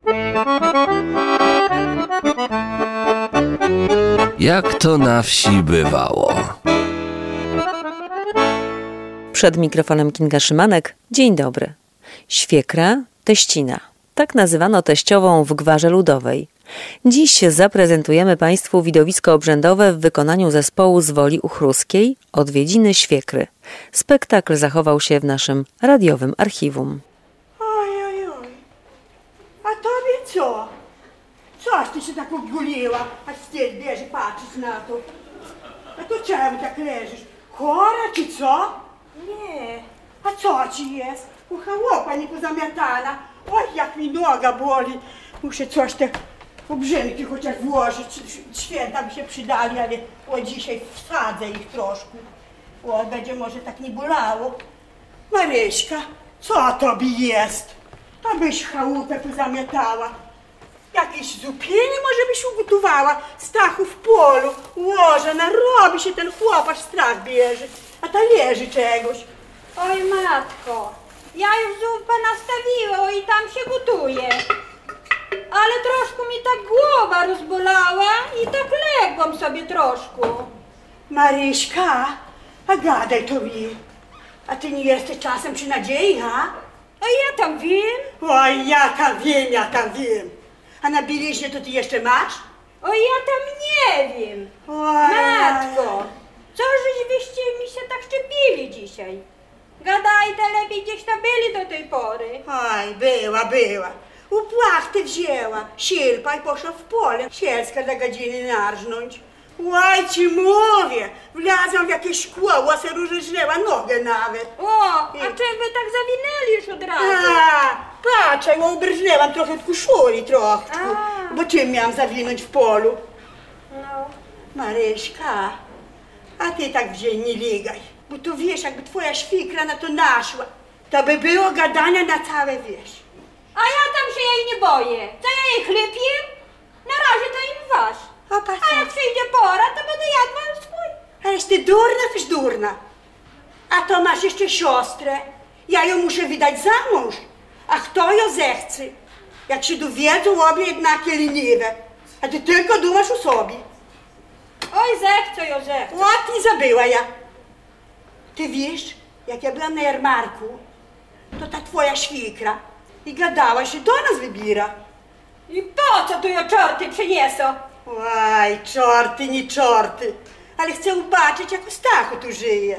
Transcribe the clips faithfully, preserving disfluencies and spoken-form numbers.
Jak to na wsi bywało. Przed mikrofonem Kinga Szymanek. Dzień dobry. Świekra, teścina. Tak nazywano teściową w gwarze ludowej. Dziś zaprezentujemy Państwu widowisko obrzędowe w wykonaniu zespołu z Woli Uchruskiej Odwiedziny Świekry. Spektakl zachował się w naszym radiowym archiwum. Oj, oj, oj. A tobie co? Coś ty się tak obguliła, a wstyd bierze patrzeć na to. A to czemu tak leżysz? Chora czy co? Nie. A co ci jest? U chałopa nie pozamiatana. Oj, jak mi noga boli. Muszę coś te obrzynki chociaż włożyć. Święta by się przydali, ale o dzisiaj wsadzę ich troszkę. O, będzie może tak nie bolało. Maryśka, co tobie jest? Abyś chałupę pozamiatała. Jakieś zupienie może byś ugotowała? Stachu w polu. Łoże, narobi się ten chłopasz, strach bierze. A ta leży czegoś. Oj matko, ja już zupę nastawiła i tam się gotuje. Ale troszkę mi tak głowa rozbolała i tak ległam sobie troszkę. Maryśka, a gadaj to mi. A ty nie jesteś czasem przy nadziei, ha? A ja tam wiem. Oj, ja tam wiem, ja tam wiem. A na bieliźnie to ty jeszcze masz? Oj, ja tam nie wiem. Oj. Matko, co żeście mi się tak szczepili dzisiaj? Gadajte, lepiej gdzieś tam byli do tej pory. Oj, była, była. U płachtę wzięła, silpa i poszła w pole. Sielska do godziny narżnąć. Oj, ci mówię, wlazłam w jakieś szkło, łosę różeżnęła nogę nawet. O, a czym wy tak zawinęli już od razu? A, patrz, ja obrżnęłam trochę w koszuli trochę, A. bo czym miałam zawinąć w polu? No. Maryśka, a ty tak w dzień nie ligaj, bo tu wiesz, jakby twoja świkra na to naszła, to by było gadania na całe wieś. A ja tam się jej nie boję. Co ja jej chleb jem? Na razie to im wasz. O, patrz, A jak przyjdzie pora, to będę jadła swój. ależ ty durna, tyś durna. A to masz jeszcze siostrę. Ja ją muszę wydać za mąż. A kto ją zechce? Jak się dowiedzą, obie jednakie leniwe. A ty tylko dumasz o sobie. Oj, zechce ją zechce. O, ty zabyła ja. Ty wiesz, jak ja byłam na jarmarku, to ta twoja świkra i gadała, że do nas wybiera. I po co tu ją czorty przyniesą? Oj, czorty, nie czorty. Ale chcę zobaczyć, jak o Stachu tu żyje.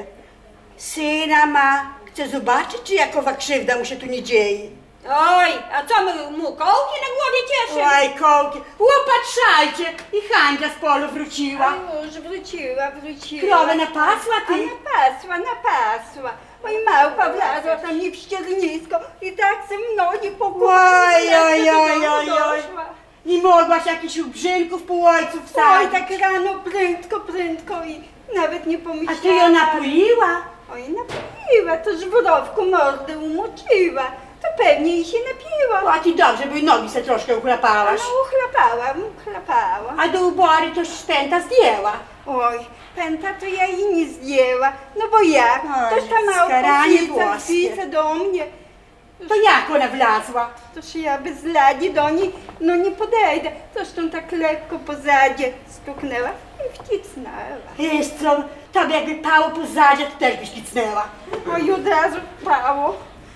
Syna ma. Chcę zobaczyć, czy jakowa krzywda mu się tu nie dzieje. Oj, a co my mu kołki na głowie cieszy? Oj, kołki. Łopatrzajcie. I Hańka z polu wróciła. A już wróciła, wróciła. Krowę napasła A ty? napasła, napasła. Oj, małpa wlazła tam mi w ściernisko i tak ze mną nie pokłóciła. Oj, oj, oj, oj, oj. Nie mogłaś jakichś ubrzynków po ojcu Oj, wsadzić. tak rano prędko, prędko i nawet nie A pomyślałam. ty ją napoiła? Oj, napiła, to żwirowku mordę umoczyła. To pewnie jej się napiła. A ty dobrze, bo i nogi se troszkę uchlapałaś. No, uchlapałam, uchlapałam. A do ubory toś pęta zdjęła. Oj, pęta to ja jej nie zdjęła. No bo jak? Oj, Toż ta mała skaranie kocica boskie. wbica do mnie. To jak ona wlazła? Toż ja bez ladi do niej, no nie podejdę. Zresztą tak lekko po zadzie stuknęła i wcisnęła. Wiesz co, tobie jakby pało po zadzie, to też byś kicnęła. Oj, od razu pało.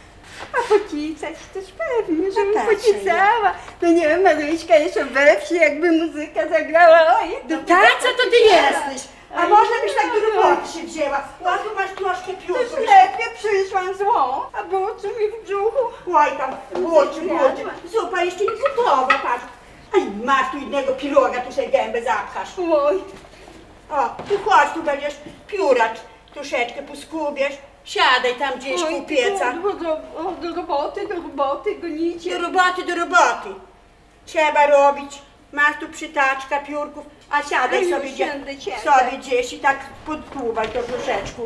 A pocicać też pewnie, żebym No tak, pocicała. No nie, Maryśka jeszcze we wsi, jakby muzyka zagrała. Oj, Do taca to ty jesteś. A może byś tak do roboty się wzięła? O, tu masz troszkę Toż piórko. lepiej przyszłam złą, a burczy mi w brzuchu. Oj tam, burczy, burczy. Zupa jeszcze nie gotowa, patrz. Aj, masz tu jednego piroga, tu sobie gębę zapchasz. Oj, O, tu chodź, tu będziesz piórać. Troszeczkę poskubiesz. Siadaj tam gdzieś oj, u pieca. Do, do, do, do roboty, do roboty, gonicie. Do roboty, do roboty. Trzeba robić. Masz tu przytaczka, piórków, a siadaj A już sobie, gdzie, siądę, siądę. sobie gdzieś i tak podpływaj to troszeczkę.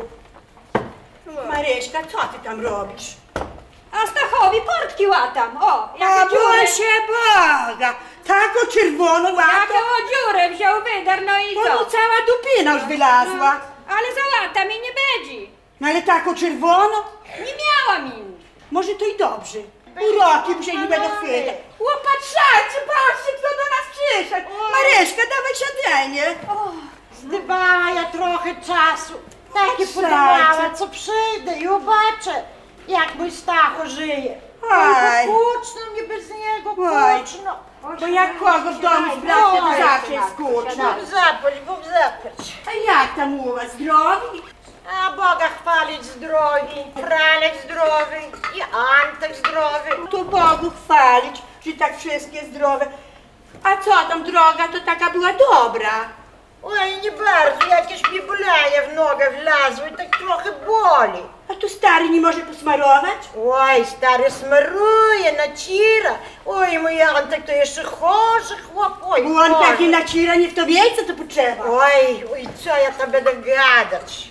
Maryśka, co ty tam robisz? A Stachowi portki łatam, o, A jaką dziurę, bój się Boga! Taką czerwoną łatę, jaką dziurę wziął wydar, no i to mu co? cała dupina już wylazła. Ale załata mi nie będzie. No ale taką czerwoną? Nie miałam innych. Może to i dobrze. Uroki mu się nie będą chwytać. Łopatrza fajnie. Zdybała ja trochę czasu. Takie Patrzajcie. podawała, co przyjdę i zobaczę, jak mój Stacho żyje. Oj. Oj, kuczno mnie bez niego, Oj. kuczno. Bo jak kogo w domu z bratem to Oj, zawsze jest kurczno. Bóg zapać, Bóg zapać. A jak tam u was, zdrowi? A Boga chwalić zdrowi, Franek zdrowy i Antek zdrowy. To Bogu chwalić, że tak wszystkie zdrowe. A co tam droga, to taka była dobra. Oj, nie bardzo, jakieś mi bolaje w nogę wlazły, tak trochę boli. A tu stary nie może posmarować? Oj, stary smaruje, nacira. Oj, mój Antek to jeszcze chorzy chłop, oj, Bo on chorzy. taki nacira, nie w to miejsce to potrzeba. Oj, oj, co ja tam będę gadać?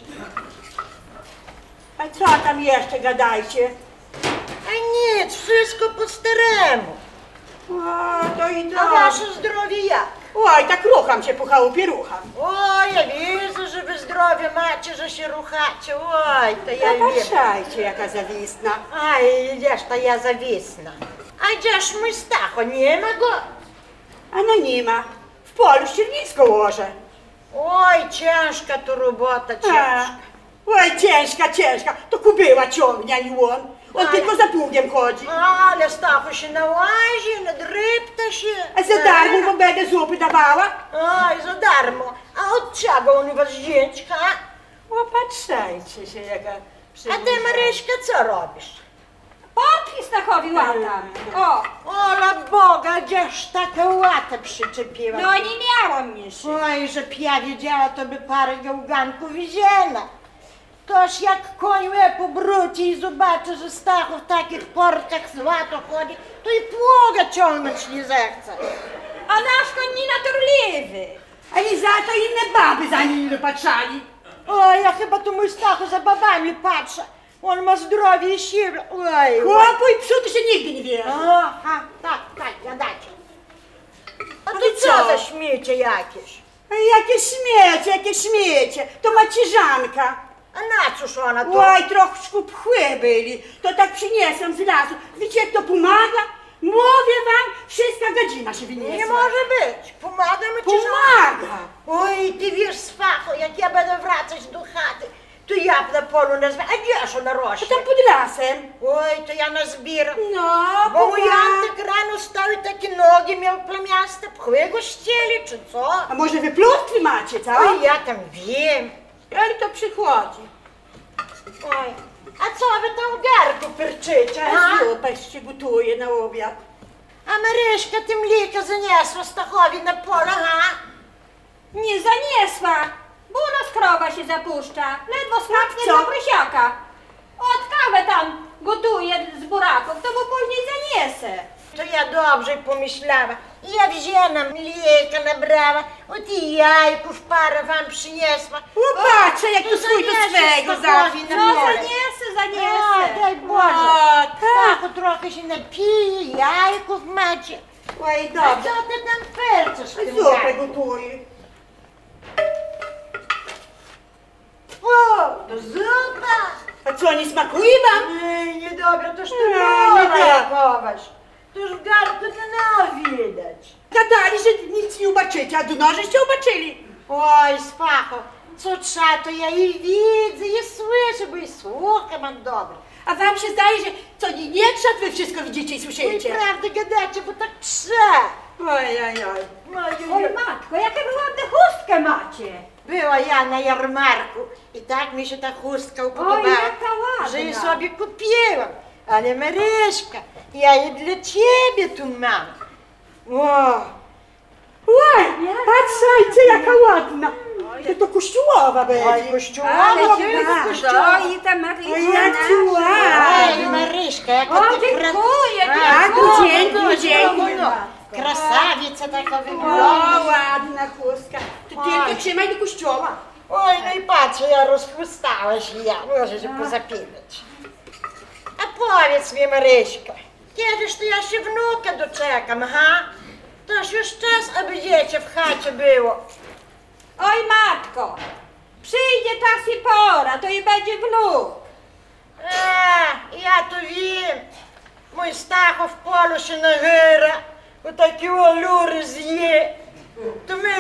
A co tam jeszcze gadajcie? A nic, wszystko po staremu. O, to i A to. wasze zdrowie jak? Oj, tak rucham się po chałupie, rucham. Oj, ja widzę, że wy zdrowie macie, że się ruchacie. Oj, to ja No wiem. patrzajcie, jaka zawisna. Aj, gdzież to ja zawisna. A gdzież mój Stacho, nie ma go? A no nie ma. W polu ściernisko łoże. Oj, ciężka tu robota, A, ciężka. oj, ciężka, ciężka. To kubyła ciągnie, a nie on. On Aj. tylko za pługiem chodzi. Ale Stacho się nałazi, nadrypta się. A za darmo mu będę zupy dawała? Aj, za darmo. A od czego on u was wziąć, ha? O, patrzajcie się, jaka A ty, Maryśka, co robisz? Portki Stachowi łatam. O, Ola Boga, gdzież taka łata przyczepiła. no nie miałam jeszcze. Oj, że ja wiedziała, to by parę gałganków wzięła. Toż jak koń łeb obróci i zobaczy, że Stacho w takich portkach z łatą chodzi, to i płoga ciągnąć nie zechce. A nasz koń nienaturliwy. A i za to inne baby za nim nie patrzali. Oj, ja chyba tu mój Stacho za babami patrzę. On ma zdrowie i siłę. Oj, Chłopu i psu to się nigdy nie wie. Aha, tak, tak, jadacie. A No ty to co co? za śmiecie jakieś? A jakie śmiecie, jakie śmiecie. To macierzanka. A na cóż ona to? Oj, troszkę pchły byli. To tak przyniosłam z lasu. Wiecie, jak to pomaga? Mówię wam, wszystka godzina się wyniosła. Nie może być. Pomagamy ci, że... Pomaga. Oj, ty wiesz, Stacho, jak ja będę wracać do chaty, to ja na polu nazwę. A gdzież ona A rośnie? tam pod lasem. Oj, to ja nazbieram. No, Bo mój pomaga. Antek rano stał i takie nogi miał plamiaste, pchły go ścieli, czy co? A może wy pluskwy macie, co? Oj, ja tam wiem. Ale to przychodzi. Oj, a co wy tam w garku perczycie, A ha? zupa się gotuje na obiad. A Maryśka tym lika zaniosła Stachowi na pole, ha? Nie zaniesła, bo u nas krowa się zapuszcza. Ledwo skapnie Co? do prysiaka. Od kawę tam gotuje z buraków, to mu później zaniesę. To ja dobrze pomyślała. Ja wzięłam mleka, nabrała, od i jajków parę wam przyniosła. O, patrzę, jak to swój do zaniesiesz swego Stachowi zawsze. na No pole. zaniesę, A, zaniesę. daj Boże. O, tak. Stachu trochę się napije, jajków macie. Oj, A dobrze. co ty tam perczysz w tym Zupę garku? gotuje. O, to zupa. A co, nie smakuje wam? Ej, niedobre, toż ty Nie, mora nie tak. jakowaś. Toż w garku nie widać. Gadali, że nic nie ubaczycie, a do nożeście ubaczyli. Oj, Spacho, co trzeba, to ja i widzę, i słyszę, bo i słucham mam dobre. A wam się zdaje, że co nie, nie trzeba, wy wszystko widzicie i Oj, słyszycie. prawdę gadacie, bo tak trzeba. Oj, oj, oj. Oj, Oj matko, jakie wy ładne chustkę macie. Była ja na jarmarku i tak mi się ta chustka upodobała, Oj, jaka ładna. że jej sobie kupiłam. Ale Maryśka, ja jej dla ciebie tu mam. O, Oj, patrzajcie, jaka ładna. To to kościołowa oj, będzie. kościołowa, tylko kościołowa. i ta Oj, Marysia jak ci Oj, ładna. Maryśka, jaka O, ty dziękuję, kra- dziękuję, dziękuję, dziękuję. no, Krasawica taka O, wygląda. ładna chustka. To Oj. tylko trzymaj do kościoła. Oj, no i patrz, ja rozchustała się ja, może się pozapinać. A powiedz mi, Maryśka, kiedyż to ja się wnuka doczekam, ha? Toż już czas, aby dziecię w chacie było. Oj matko, przyjdzie czas i pora, to i będzie wnuk. A, ja to wiem. Mój Stacho w polu się nagyra, bo takie olury zje. To my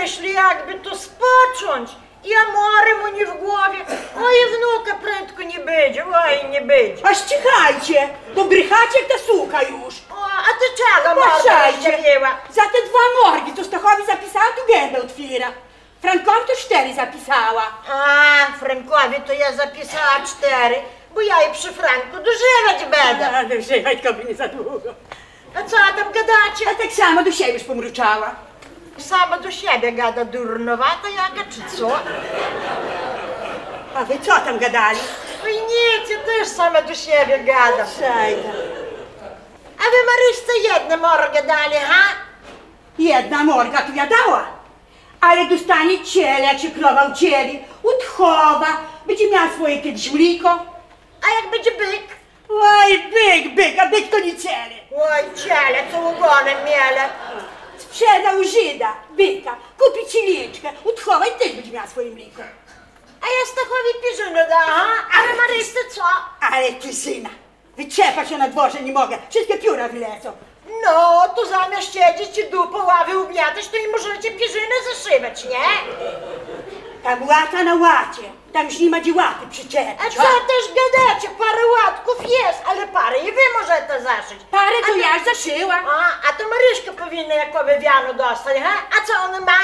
myśli, jakby to spocząć. Ja mory mu nie w głowie. Oj, wnuka prędko nie będzie, oj, nie będzie. A ścichajcie, bo brychacie jak ta suka już. O, a ty czego morda Patrzajcie, rozdzieliła? za te dwa morgi, co Stachowi zapisała, to gębę otwiera. Frankowi to cztery zapisała. A, Frankowi to ja zapisała cztery, bo ja i przy Franku dożywać będę. Ale żywać go by nie za długo. A co tam gadacie? A tak samo do siebie już pomruczała. Sama do siebie gada durnowata jaka, czy co? A wy co tam gadali? Oj nic, ja też sama do siebie gadam. Przejdę. A wy Maryśce jedne morgę dali, ha? Jedna morga to ja dała. Ale dostanie ciele, jak się krowa ucieli. Utchowa, będzie miała swoje kiedyś mliko. A jak będzie byk? Oj, byk, byk, a byk to nie ciele. Oj, ciele, co ugonem miele. Sprzedał Żyda, byka, kupi ci liczkę, utchowa i też będzie miała swoje mliko. A ja Stachowi piżynę da, ha? A wy Maryśce co? Ale ty syna, wyczepać się na dworze nie mogę, wszystkie pióra wylecą. No, to zamiast siedzieć i dupę ławy ugniatać, to nie możecie piżynę zaszywać, nie? Tam łata na łacie, tam już nie ma gdzie łaty A przyczepić. co też gadacie? Parę łatków jest, ale parę i wy możecie zaszyć. Parę to A ja już zaszyła. A, a to Maryśka powinna jakoby wiano dostać, ha? A co ona ma?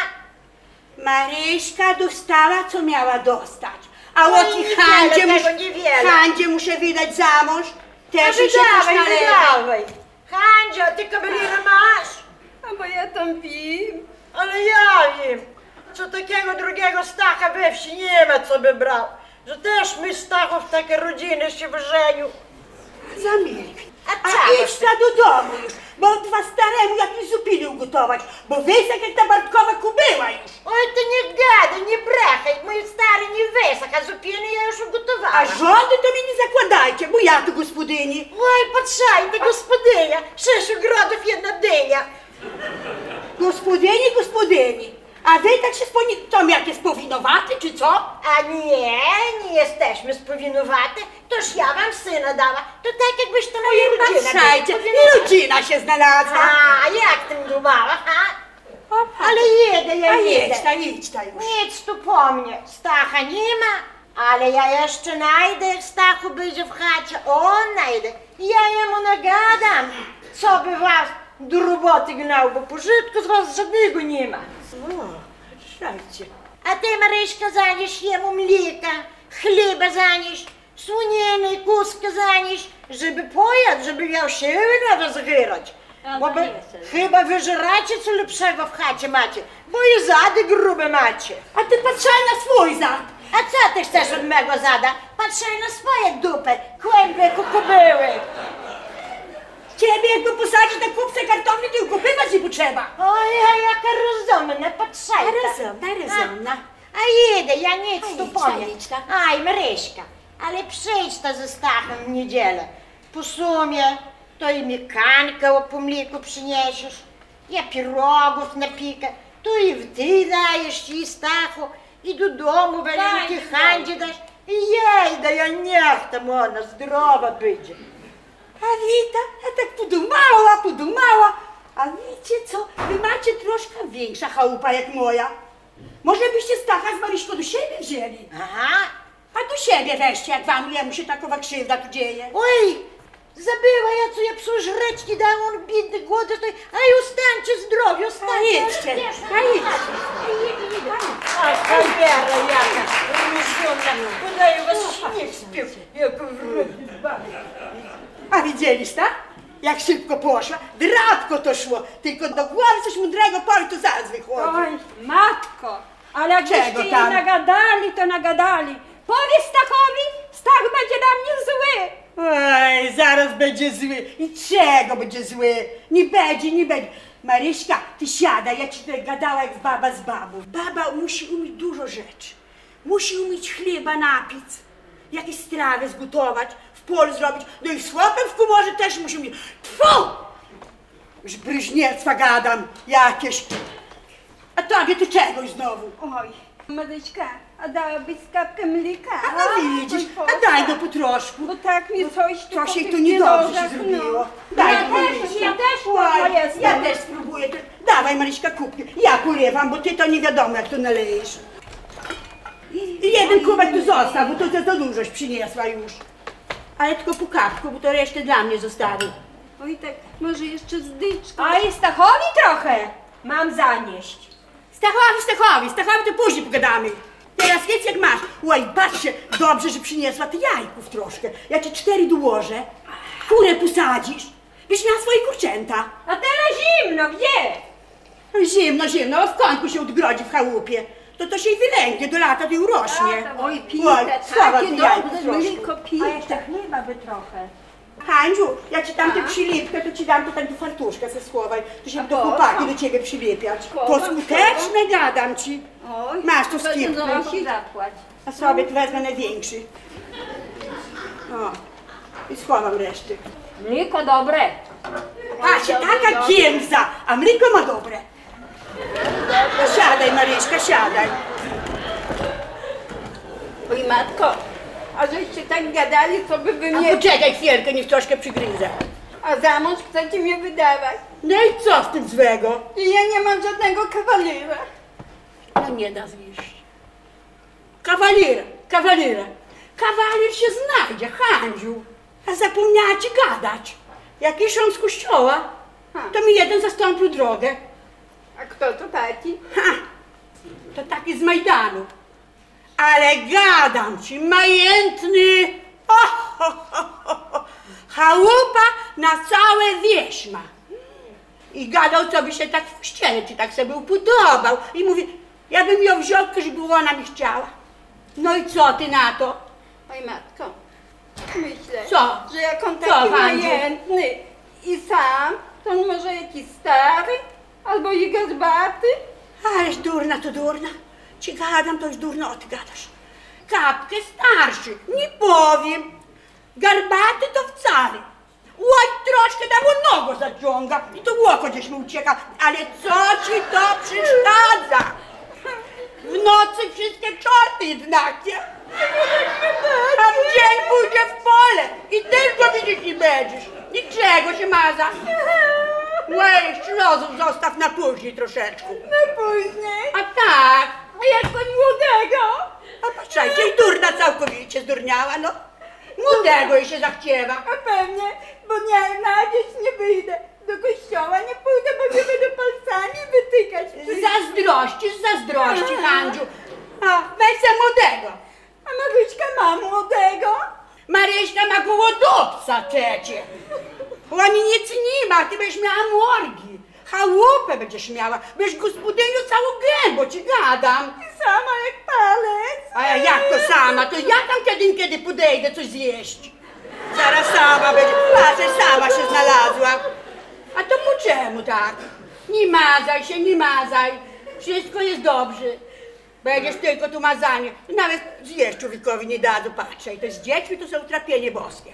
Maryśka dostała, co miała dostać. A Oj, o niewiele, tej Handzie, tego muszę, niewiele. Handzie muszę wydać za mąż. A Też mi się też wydawaj, należy. wydawaj. Handzio, ty kabelinę masz? A bo ja tam wiem. Ale ja wiem, co takiego drugiego Stacha we wsi nie ma, co by brał. Że też my Stachów takie rodziny się wyżenił. Zamilknij. A A czego idź ta do domu już, bo dwa staremu jakieś zupiny ugotować, bo wysek jak ta Bartkowa kubyła już. Oj, ty nie gadaj, nie brechaj, mój stary nie wysok, a zupiny ja już ugotowałam. A żony to mi nie zakładajcie, bo ja tu gospodyni. Oj, patrzaj, ty gospodynia, sześć ogrodów, jedna dynia. Gospodyni, gospodyni. A wy tak się sponi... To jakie spowinowaty, czy co? A nie, nie jesteśmy spowinowate, toż ja wam syna dała, to tak jakbyś to moja rodzina była. Patrzajcie, Powinowata. i rodzina się znalazła. A, jak tym dumała, ha? Ale jedę, ja A jedę. jedź ta, idź ta już. Nic tu po mnie, Stacha nie ma, ale ja jeszcze najdę, jak Stachu będzie w chacie, on najdę. Ja jemu nagadam, co by was do roboty gnał, bo pożytku z was żadnego nie ma. O, patrzajcie. A ty, Maryśka, zanieś jemu mlika, chleba zanieś, słoniny, kuska zanieś, żeby pojadł, żeby miał siły na was grać. Bo by, chyba wyżeracie co lepszego w chacie macie, bo i zady grube macie. A ty patrzaj na swój zad. A co ty chcesz od mego zada? Patrzaj na swoje dupy, kłęby kukubyły. Ciebie jakby posadzić na kupce kartofli, to ukupywać nie potrzeba. Oj, a jaka rozumna, patrzaj. A rozumna, rozumna. A, a jedę, ja nic A tu idź ta, powiem. idź ta. Aj, Maryśka, ale przyjdź ta ze Stachem w niedzielę. Po sumie to i mi kankę o pomliku przyniesiesz, ja pirogów napikę, tu i w ty dajesz i Stachu, i do domu Walenki Handzie dasz. I jej, da ja niech tam ona zdrowa będzie. A Wita, ja tak podumała, podumała. A wiecie co, wy macie troszkę większa chałupa jak moja. Może byście Stacha z Maryśką do siebie wzięli? Aha, A do siebie weźcie, jak wam jemu się takowa krzywda tu dzieje. oj, zabyła ja, co ja psu żreć nie dał, on biedny głodny, to a i ustańcie zdrowie, A ustańcie. idźcie, a idźcie. A cholera jaka, rozumna, podaję was śnieg spił, jak w ryby. A widzieliście, tak? Jak szybko poszła, drapko to szło, tylko do głowy coś mądrego powie, to zaraz wychodzi. Oj, matko, ale jakbyście Czego jej tam? nagadali, to nagadali. Powiedz Stachowi, Stach będzie na mnie zły. Oj, zaraz będzie zły. I czego będzie zły? Nie będzie, nie będzie. Maryśka, ty siadaj, ja ci tutaj gadała jak baba z babą. Baba musi umieć dużo rzeczy. Musi umieć chleba napiec, jakieś strawy zgotować, w polu zrobić, no i z chłopem w komorze też musi umieć. Tfu! Już bryźnierstwa gadam jakieś. A tobie to czegoś znowu? Oj, Maryśka, a dałabyś skapkę mlika? A no widzisz, a daj no po troszku. Bo tak mi coś tu Coś po jej tych to niedobrze się nożach, zrobiło. no. Daj Ja no, też, Maryśka. ja też Oj, chłodna jestem. ja też spróbuję. Dawaj Dawaj, Maryśka, kubki. Ja polewam, bo ty to nie wiadomo, jak to nalejesz. I jeden kubek tu zostaw, bo to za za dużoś przyniosła już. Ale tylko po kapku, bo to resztę dla mnie zostawi. Oj, tak może jeszcze z dyczką. A i Stachowi trochę mam zanieść. Stachowi, Stachowi, Stachowi to później pogadamy. Teraz jedz jak masz. Oj, patrzcie, dobrze, że przyniosła ty jajków troszkę. Ja ci cztery dołożę, kurę posadzisz, byś miała swoje kurczęta. A teraz zimno, gdzie? Zimno, zimno, a w końcu się odgrodzi w chałupie. To to się i wylęgnie, do lata to i urośnie. Oj, Oj, Pita, słaba takie ty jajko dobre, troszkę. mleko, Pita. A jeszcze chleba by trochę. Handziu, ja ci dam tę przylipkę, to ci dam to tak do fartuszka se schowaj. To się do po chłopaki co? do ciebie przylepiać. Po To co? skuteczne, gadam ci. Oj, Masz tu to skipkę. znosi zapłać. A sobie tu wezmę największy. O, i schowam reszty. Mliko dobre. Patrzcie, taka gięza, a mleko ma dobre. Siadaj, Maryśka, siadaj. Oj, matko, a żeście tak gadali, co by wy A mnie... poczekaj chwilkę, niech troszkę przygryzę. A za mąż chcecie mnie wydawać. No i co w tym złego? I ja nie mam żadnego kawalera. No nie da zjeść. Kawalera, kawalera. Kawaler się znajdzie, Handziu. A zapomniała ci gadać. Jak iszą z kościoła, to mi jeden zastąpił drogę. A kto to taki? Ha! To taki z Majdanu. Ale gadam ci, majętny. O, ho, ho, ho, ho. Chałupa na całe wieś ma. I gadał, co by się tak w kościele ci tak sobie upodobał. I mówi, ja bym ją wziął, żeby ona mi chciała. No i co ty na to? Oj, matko, myślę, Co? że jak on Co, taki Wandziu? majętny i sam, to on może jakiś stary, albo i gazbaty. Ależ durna to durna. Ci gadam, to już durno, o ty gadasz. Kapkę starszy, nie powiem. Garbaty to wcale. Oj, troszkę tam mu nogę zaciąga i to oko gdzieś mu ucieka. Ale co ci to przeszkadza? W nocy wszystkie czorty jednakie. A w dzień pójdzie w pole i też go widzieć nie będziesz. Niczego się maza. Oj, rozum zostaw na później troszeczkę. No później, A tak, a jak on młodego? a patrzajcie, i durna całkowicie zdurniała, no. Młodego jej się zachciewa. A pewnie, bo nie, na dziś nie wyjdę. Do kościoła nie pójdę, bo nie będę palcami wytykać. Zazdrościsz, zazdrości, Handziu. A, weź se młodego. A Maryśka ma młodego? Maryśka ma koło dupca przecie. Oni nic nie ma, ty będziesz miała morgi. Chałupę będziesz miała, będziesz gospodynią całą gębą, ci gadam. I sama jak palec. A ja jak to sama? To ja tam kiedy, kiedy podejdę coś zjeść. Zaraz sama będzie, patrz, sama się znalazła. A to po czemu tak? Nie mazaj się, nie mazaj. Wszystko jest dobrze. Będziesz tylko tu mazanie. Nawet zjeść człowiekowi nie dadzą, patrzaj. To z dziećmi to są utrapienie boskie.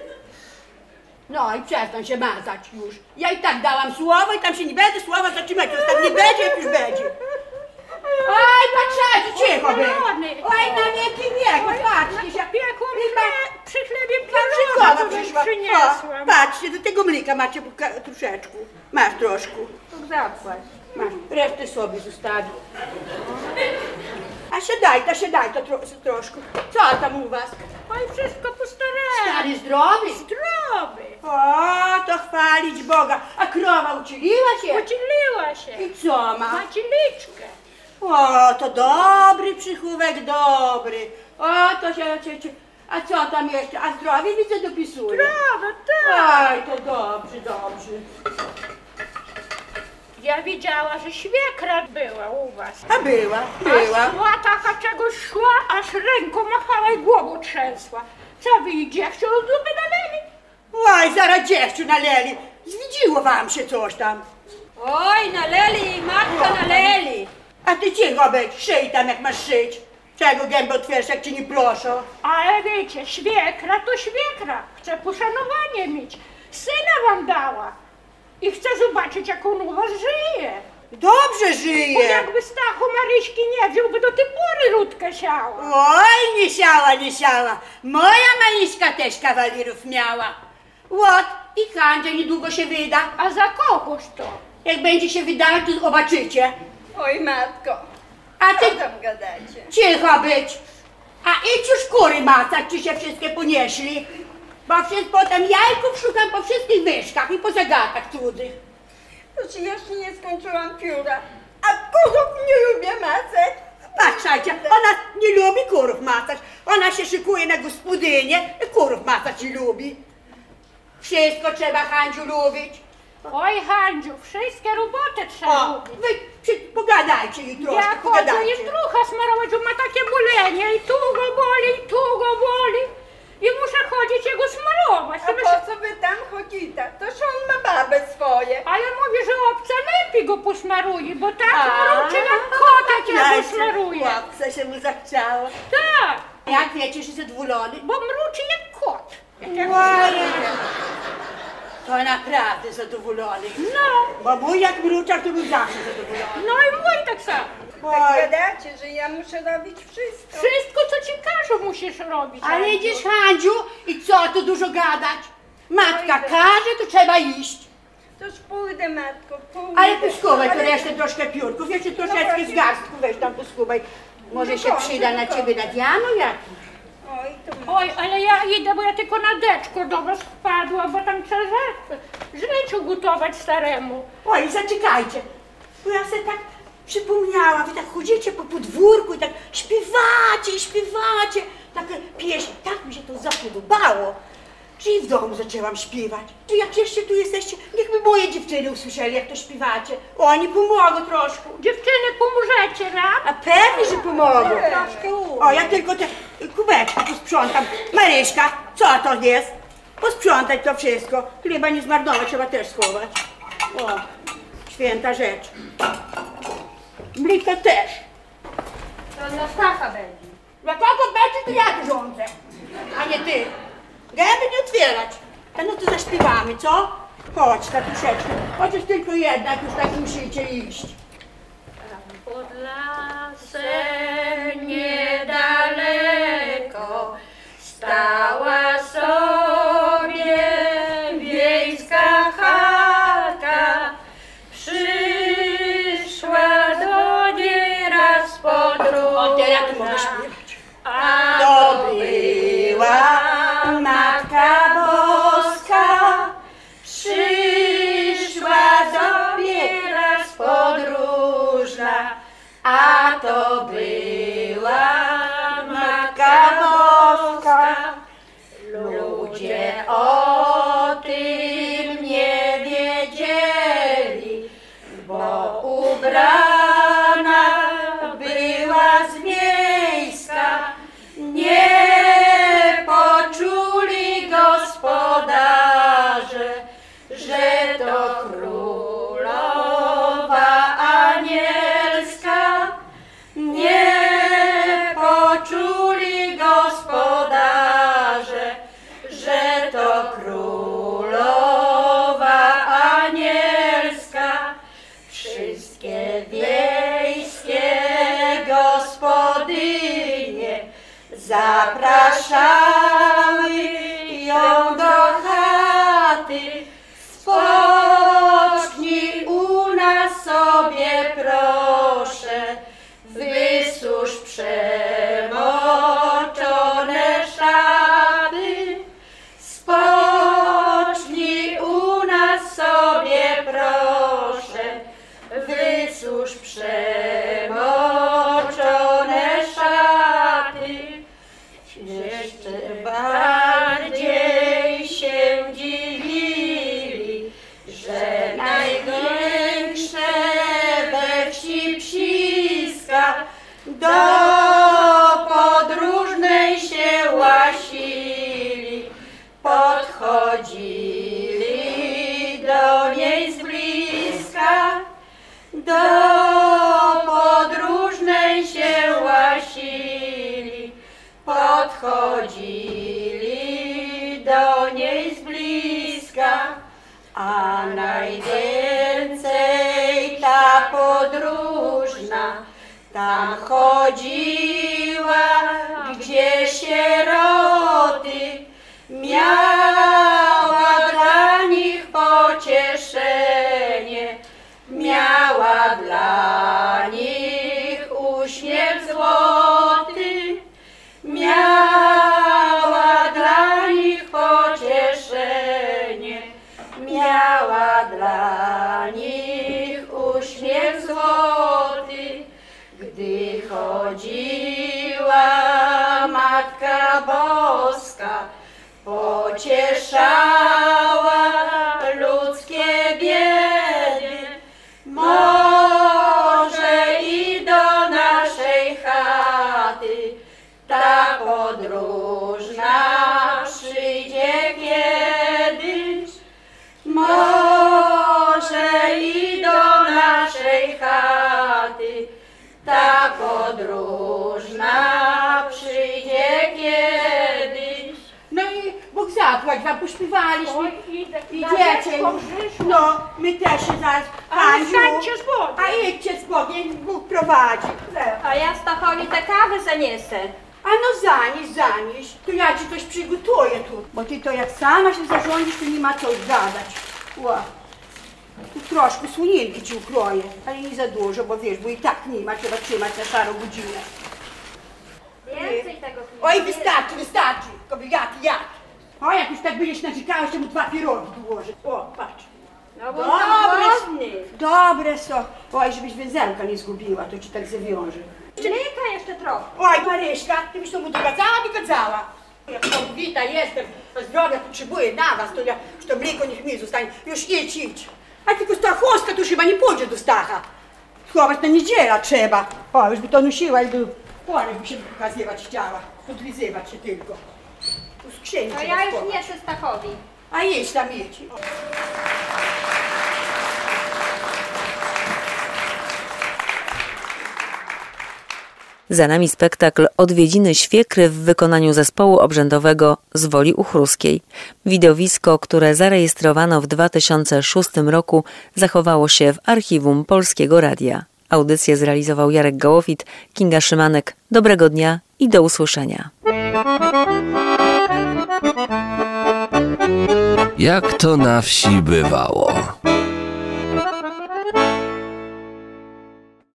No i przestań się mazać już. Ja i tak dałam słowo i tam się nie będzie słowa zatrzymać. To już tak nie będzie, jak już będzie. Oj, patrzajcie, cicho będzie. Oj, na wieki wieku, patrzcie się. Przy chlebie Krzykowa przyszła. O, patrzcie, do tego mlika macie puka- troszeczkę. Masz troszkę. Zapłać. Masz, resztę sobie zostawi. A siadaj, to siadaj, to tro, troszkę. Co tam u was? Oj, wszystko postarałem. Stary zdrowy? Zdrowy. O, to chwalić Boga. A krowa ucieliła się? Ucieliła się. I co ma? Ma cieliczkę. O, to dobry przychówek, dobry. O, to się, się, się. A co tam jeszcze? A zdrowie widzę dopisuje. Zdrowe, tak. Oj, to dobrze, dobrze. Ja widziała, że świekra była u was. A była, była. A szła taka czegoś szła, aż ręką machała i głową trzęsła. Co wy i dziewczę od zupy naleli? Oj, zaraz dziewczę naleli. Zwidziło wam się coś tam. Oj, naleli, matka naleli. A ty cicho być, szyj tam jak masz szyć. Czego gębę otwierasz, jak cię nie proszą? Ale wiecie, świekra to świekra. Chce poszanowanie mieć. Syna wam dała. I chcę zobaczyć, jak on u was żyje. Dobrze Bo żyje. jakby Stachu Maryśki nie wziął, by do tej pory Rutkę siała. Oj, nie siała, nie siała. Moja Maryśka też kawalerów miała. Łot i Handzia niedługo się wyda. A za kogoż to? Jak będzie się wydawać, to zobaczycie. Oj, matko, A ty co tam gadacie? cicho być. A idź już kury macać, czy się wszystkie ponieśli. Bo wszyscy potem jajków szukam po wszystkich wyszkach i po zagadkach cudzych. Już jeszcze nie skończyłam pióra, a kurów nie lubię macać. Patrzajcie, ona nie lubi kurów macać. Ona się szykuje na gospodynię i kurów macać nie lubi. Wszystko trzeba, Handziu, lubić. Oj, Handziu, wszystkie roboty trzeba O, robić. wy przy, pogadajcie jej troszkę, Ja chodzę pogadajcie. i drucha smarować, bo ma takie bolenie i tu go boli, i tu go boli. I muszę chodzić jego smarować. A To po myślę, co wy tam chodzicie? Toż on ma babę swoje. ale mówi, że obca lepiej go posmaruje, bo tak A. mruczy jak kotek, jak go Znaczy, smaruje. chłopca się mu zachciało. Tak, Jak wiecie, że zadowolony? bo mruczy jak kot. Ojej. To naprawdę zadowolony. No, Bo mój jak mruczał, to był zawsze zadowolony. no i mój tak samo. Tak gadacie, że ja muszę robić wszystko. Wszystko, co ci każą, musisz robić. Ale Handziu. idziesz, Handziu, i co tu dużo gadać? Matka każe, to trzeba iść. Toż pójdę, matko, pójdę. Ale poskubaj tu Ale- resztę troszkę piórków, jeszcze troszeczkę właśnie. z garstku weź tam poskubaj. Może No się kończę, przyda no na kończę. ciebie na Dianu jakiś. Oj, to Oj, ale ja idę, bo ja tylko na deczko do was wpadła, bo tam trzeba żreć ugotować staremu. Oj, zaczekajcie, bo ja sobie tak przypomniałam, wy tak chodzicie po podwórku i tak śpiewacie i śpiewacie, takie pieśń, tak mi się to zapodobało. Czyli w domu zaczęłam śpiewać. Czy jak jeszcze tu jesteście, niechby moje dziewczyny usłyszeli, jak to śpiewacie. Oni pomogą troszkę. Dziewczyny, pomożecie nam? A pewnie, że pomogą. Troszkę u. O, ja tylko te kubeczki posprzątam. Maryśka, co to jest? Posprzątać to wszystko. Chleba nie zmarnować, trzeba też schować. O, święta rzecz. Mlika też. To dla Stacha będzie. Dla kogo będzie, to ja tu rządzę, a nie ty. Gęby nie otwierać. A no to zaśpiewamy, co? Chodź, tatuszeczku. Chociaż tylko jednak już tak musicie iść. Pod lasem niedaleko stała sobie wiejska chatka. Przyszła do niej raz podróżna. O, teraz tu mogę śpiewać. A To była Matka Boska, przyszła sobie raz podróżna, a to była Matka Boska. Ludzie o tym nie wiedzieli, bo ubrana była z miejska. Nie poczuli gospodarze, że to królowa anielska. Nie poczuli gospodarze, że to królowa anielska. Wszystkie wiejskie gospodynie zapraszały ją do chaty. Spocznij u nas sobie, proszę, wysusz przemoczone szaty. Spocznij u nas sobie, proszę, wysusz przemoczone szaty. Jeszcze bardziej się dziwili, że największe we wsi psiska do podróżnej się łasili. Podchodzili do niej z bliska, do podróżnej się łasili. Podchodzili do niej z bliska, a najwięcej ta podróżna tam chodziła, gdzie sieroty, miała dla nich pocieszenie, uśmiech złoty, gdy chodziła Matka Boska, pocieszała ludzkie biedy. Może i do naszej chaty ta podróżna przyjdzie kiedyś. Może i do naszej chaty ta podróżna przyjdzie kiedyś. No i Bóg zapłać, wam pośpiewaliśmy. Oj, idę, Idziecie. przyszło. No, my też się zaraz, Ale Andziu. stańcie z Bogiem. A idźcie z Bogiem, Bóg prowadzi. A ja Stachowi te kawy zaniesę. A no zanieś, zanieś, to ja ci coś przygotuję tu. Bo ty to jak sama się zarządzisz, to nie ma co gadać. Ła. Tu troszkę słoninki ci ukroję, ale nie za dużo, bo wiesz, bo i tak nie ma, trzeba trzymać na szarą godzinę. Więcej tego chleba. Oj, wystarczy, wystarczy, kobiety, jak? O, jak już tak będziesz narzekała, to mu dwa pierogi dołożę. O, patrz. No bo Dobre, głodny. dobre są. Oj, żebyś węzełka nie zgubiła, to ci tak zawiąże. Mleka jeszcze trochę. Oj, Maryśka, ty byś to mu dogadzała, dogadzała. Jak powita jestem, a zdrowia potrzebuję na was, to ja już to mleko niech mi zostanie. Już idź, idź. A tylko Stachowska to już chyba nie pójdzie do Stacha. Schować na niedziela trzeba. O, już by to nosiła i by porę by się pokazywać chciała. Podlizywać się tylko. Tu skrzyni To trzeba ja już schować. niesę Stachowi. A jedź tam, jedź. Za nami spektakl Odwiedziny świekry w wykonaniu zespołu obrzędowego z Woli Uchruskiej. Widowisko, które zarejestrowano w dwa tysiące szóstym roku, zachowało się w archiwum Polskiego Radia. Audycję zrealizował Jarek Gołowit, Kinga Szymanek. Dobrego dnia i do usłyszenia. Jak to na wsi bywało.